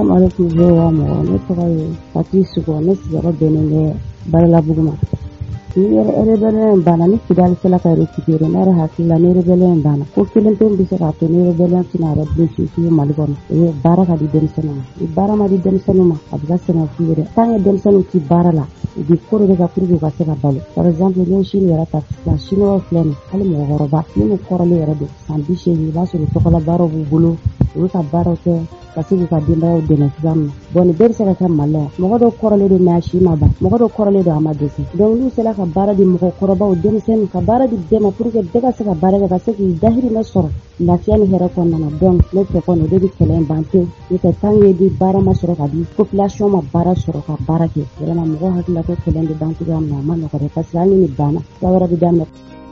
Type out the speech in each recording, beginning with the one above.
Salam alaikum wa ne tɔgɔ ye Fati Sugo ne sigiyɔrɔ bɛnnen bɛ Bayelabugu ma. Ni rebelle banna ni Kidal sera ka récupérer ne yɛrɛ hakili la ni rebelle banna ko kelen pe bɛ se k'a to ni rebelle tɛna réfléchir Mali kɔnɔ o ye baara ka di denmisɛnninw ma ni baara ma di denmisɛnninw ma a bɛ ka sɛgɛn f'u ye dɛ tant que denmisɛnninw tɛ baara la u bɛ ko de ka pour que u ka se ka balo par exemple ni Chine yɛrɛ ta sisan Chinois filɛ nin hali mɔgɔkɔrɔba minnu kɔrɔlen yɛrɛ don san 80 i b'a sɔrɔ tɔgɔla baaraw b'u bolo u bɛ ka baaraw kɛ ka se k'u ka denbayaw dɛmɛ cogoya min na bon nin bɛɛ bɛ se ka kɛ Mali la mɔgɔ dɔw kɔrɔlen don mais a si ma ban mɔgɔ dɔw kɔrɔlen don a ma dɛsɛ donc n'u sera ka baara di mɔgɔkɔrɔbaw denmisɛnninw ka baara di bɛɛ ma pour que bɛɛ ka se ka baara kɛ ka se k'i dahirimɛ sɔrɔ lafiya ni hɛrɛ kɔnɔna na donc ne fɛ kɔni o de bɛ kɛlɛ in ban pewu n'o tɛ tant que di baara ma sɔrɔ ka di population ma baara sɔrɔ ka baara kɛ vraiment mɔgɔw hakili la ko kɛlɛ in bɛ ban cogoya min na a ma nɔgɔ dɛ parce que hali ni nin banna fɛn wɛrɛ bɛ daminɛ.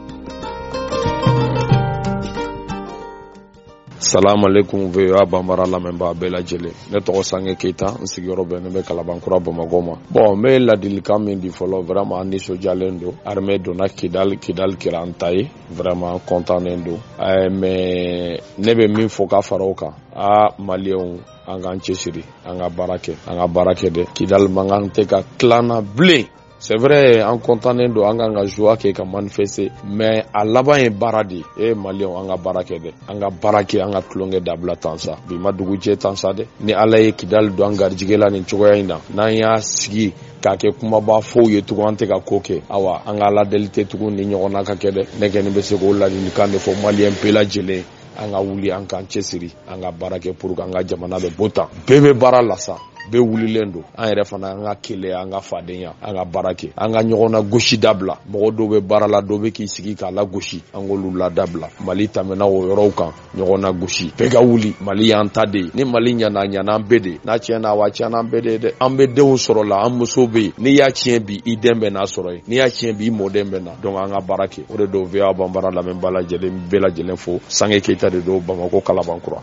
Salam alaikum VOA Bambara lamɛnbaa bɛɛ lajɛlen ne tɔgɔ Sange Keita n sigiyɔrɔ bɛnnen bɛ Kalabankura Bamakɔ ma bon n bɛ ladilikan min di fɔlɔ vraiment an nisɔndiyalen don armée donna Kidal kɛra an ta ye vraiment contannen don mais ne bɛ min fɔ ka fara o kan Maliens an k'an cɛsiri an ka baara kɛ dɛ Kidal man kan tɛ ka tilanna bilen. C'est vrai, an contannen don an kan ka joie kɛ ka manifester mais a laban ye baara de ye Maliens an ka baara kɛ dɛ an ka baara kɛ an ka tulonkɛ dabila tan sa bi ma dugu jɛ tan sa dɛ ni Ala ye Kidal don an garijigɛ la nin cogoya in na n'an y'a sigi k'a kɛ kumaba fɔw ye tugun an tɛ ka ko kɛ awa an ka ladeli tɛ tugun ni ɲɔgɔn na ka kɛ dɛ ne kɔni bɛ se k'o ladilikan de fɔ Maliens bɛɛ lajɛlen an ka wuli an k'an cɛsiri an ka baara kɛ pour que an ka jamana bɛ bɔ tan bɛɛ bɛ baara la sa bɛɛ wulilen don an yɛrɛ fana an ka keleya an ka fadenya an ka baara kɛ an ka ɲɔgɔn na gosi dabila mɔgɔ dɔw bɛ baara la dɔw bɛ k'i sigi k'a la gosi an k'olu la dabila Mali tɛmɛna o yɔrɔw kan ɲɔgɔn na gosi bɛɛ ka wuli Mali y'an ta de ye ni Mali ɲana an bɛɛ de n'a tiɲɛna wa tiɲɛna an bɛɛ de ye dɛ an bɛ denw sɔrɔ la an musow bɛ yen n'i y'a tiɲɛ bi i den bɛ n'a sɔrɔ yen n'i y'a tiɲɛ bi i mɔden bɛ na donc an ka baara kɛ o de don VOA Bambara lamɛnbaa lajɛlen bɛɛ lajɛlen fo Sange Keita de don Bamakɔ Kalabankura.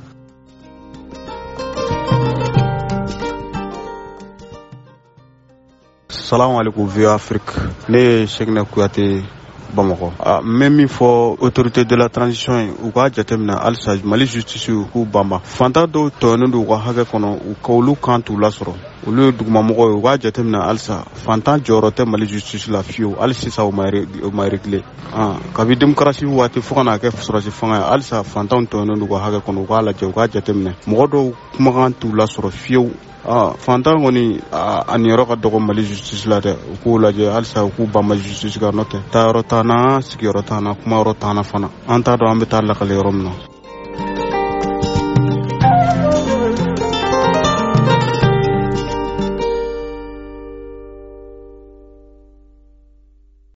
Salam alaikum VOA Afrique. Ne Cheikhna Kouyaté Bamako. Même il faut autorité de la transition ou ka jatemna alsa Mali justice ku bamba. Fanta do tono do wa haga kono u kawlu kantu lasoro. Olu duguma mɔgɔ u ka jatemna alsa fanta jɔyɔrɔ Mali justice la fiyo alisa o ma régler. Kabi démocratie waati fo kana kɛ sɔrɔsi fanga alsa fanta tono do wa haga kono u ka lajɛ u ka jatemna. Mɔgɔ do kumakan tu lasoro fiyo fantan kɔni a niyɔrɔ ka dɔgɔ Mali justice la dɛ u k'u lajɛ halisa u k'u banba justice ka nɔ tɛ taayɔrɔ t'an na sigiyɔrɔ t'an na kumayɔrɔ t'an na fana an t'a dɔn an bɛ taa lakale yɔrɔ min na